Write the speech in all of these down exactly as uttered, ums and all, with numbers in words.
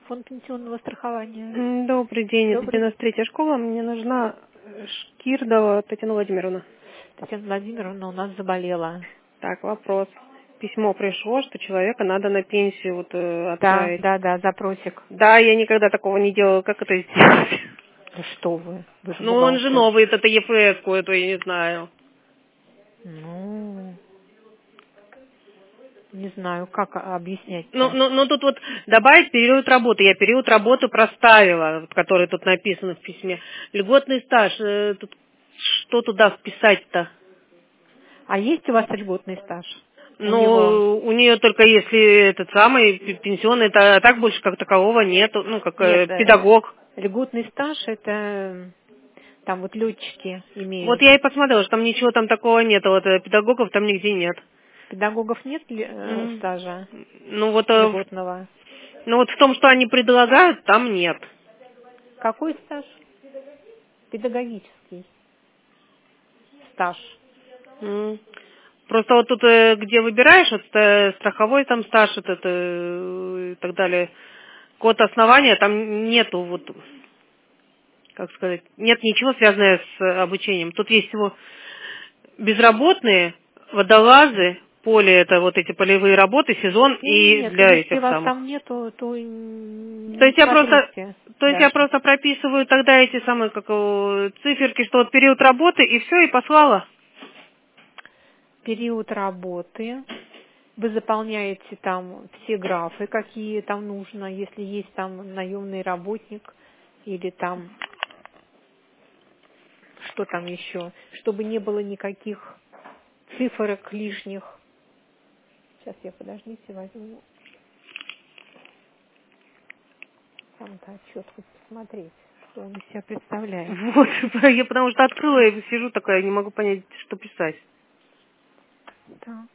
Фонд пенсионного страхования. М, Добрый день, это Добрый. девяносто третья школа. Мне нужна э, Шкирдова Татьяна Владимировна. Татьяна Владимировна у нас заболела. Так, вопрос. Письмо пришло, что человека надо на пенсию вот, э, Да, отправить. да, да, запросик. Да, я никогда такого не делала. Как это сделать? Да что вы, вы же Ну, он же бухгалтер. новый, это Е Ф С-ку, это я не знаю. Ну, не знаю, как Ну, объяснять-то. ну, ну, тут вот добавить период работы. Я период работы проставила, вот, который тут написан в письме. Льготный стаж. э, тут, что туда вписать-то? А есть у вас льготный стаж? У него? Ну, у нее только если этот самый пи- пенсионный, это а так больше как такового нету, ну, как Нет, э, э, педагог. льготный стаж это э, там вот летчики Вот имеют. я и посмотрела, что там ничего там такого нет, вот э, педагогов там нигде нет. Педагогов нет ли, э, М. стажа Ну вот, э, в- льготного? ну вот в том, что они предлагают, там нет. Какой стаж? Педагогический стаж. М. Просто вот тут, э, где выбираешь, вот э, страховой там стаж, этот, э, и так далее, код основания, там нету вот, как сказать, нет ничего связанного с э, обучением. Тут есть всего безработные, водолазы, поле, это вот эти полевые работы, сезон и Нет, для если этих вас самых. там нету, то То н- не есть я просто, смотрите то есть я даже. просто прописываю тогда эти самые, как его, циферки, что вот период работы, и все, и послала. Период работы. Вы заполняете там все графы, какие там нужно, если есть там наемный работник или там что там еще, чтобы не было никаких цифрок лишних. Сейчас я, подождите, возьму сам-то отчет хоть посмотреть, что он из себя представляет. Вот, я потому что открыла и сижу такая, не могу понять, что писать. Так.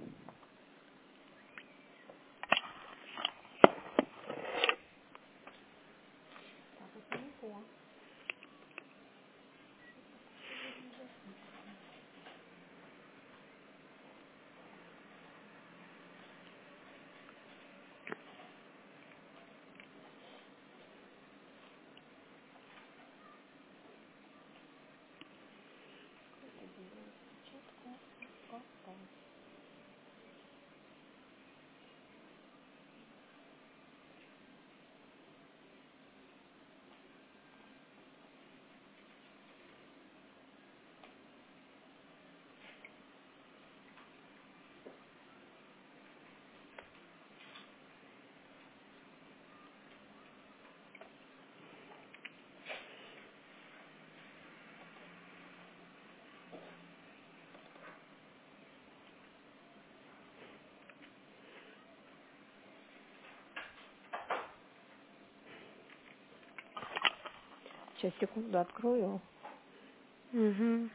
Сейчас, секунду, открою. Угу.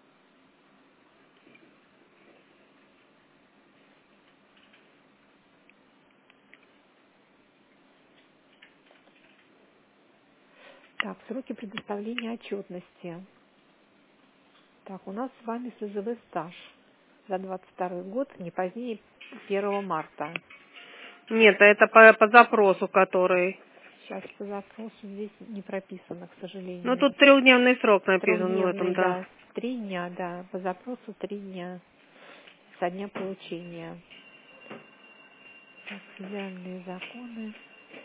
Так, сроки предоставления отчетности. Так, у нас с вами С З В стаж за двадцать второй год, не позднее первого марта. Нет, а это по, по запросу, который. Сейчас по запросу здесь не прописано, к Ну сожалению. тут трехдневный срок написан в этом, Трехдневный, да. да. Три дня, да. По запросу три дня со дня получения. Так, федеральные законы.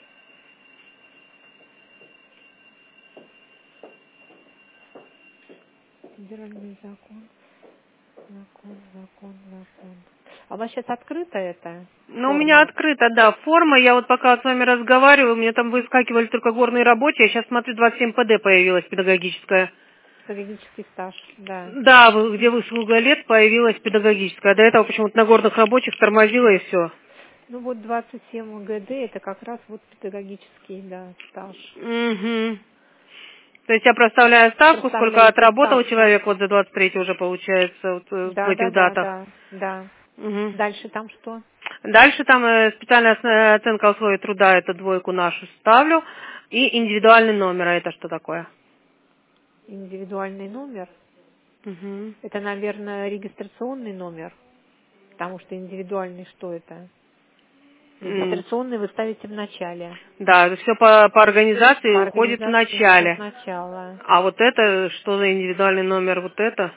Федеральный закон. Закон, закон, закон. А у вас сейчас открыто это? Ну, у меня Форма? открыта, да, форма. Я вот пока с вами разговариваю, у меня там выскакивали только горные рабочие. Я сейчас смотрю, двадцать семь П Д появилась педагогическая. Педагогический стаж, да. Да, вы- где выслуга лет появилась педагогическая. До этого почему-то на горных рабочих тормозила и все. Ну вот двадцать семь Г Д это как раз вот педагогический, да, стаж. Угу. То есть я проставляю ставку, сколько Проставляете отработал ставку. человек вот за двадцать третий уже получается вот, э, в Да, да, этих да, датах. да, да. Мгм. Дальше там что? Дальше там э, специальная ос- оценка условий труда, это двойку нашу ставлю. И индивидуальный номер, а это что такое? Индивидуальный номер. Мгм. Это, наверное, регистрационный номер, потому что индивидуальный что это? Регистрационный вы ставите в начале. Да, все по, по организации По уходит в организации начале. сначала. А вот это, что за индивидуальный номер, вот это?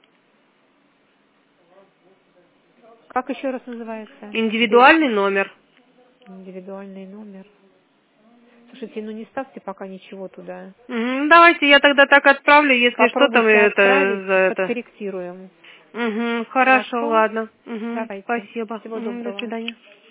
Как еще раз называется? Индивидуальный номер. Индивидуальный номер. Слушайте, ну не ставьте пока ничего туда. Угу, давайте я тогда так отправлю, если что там Попробуйте это отправить, за это. подкорректируем. Угу, хорошо, Хорошо? ладно. Угу, Давайте. спасибо. Всего Угу, до доброго. свидания.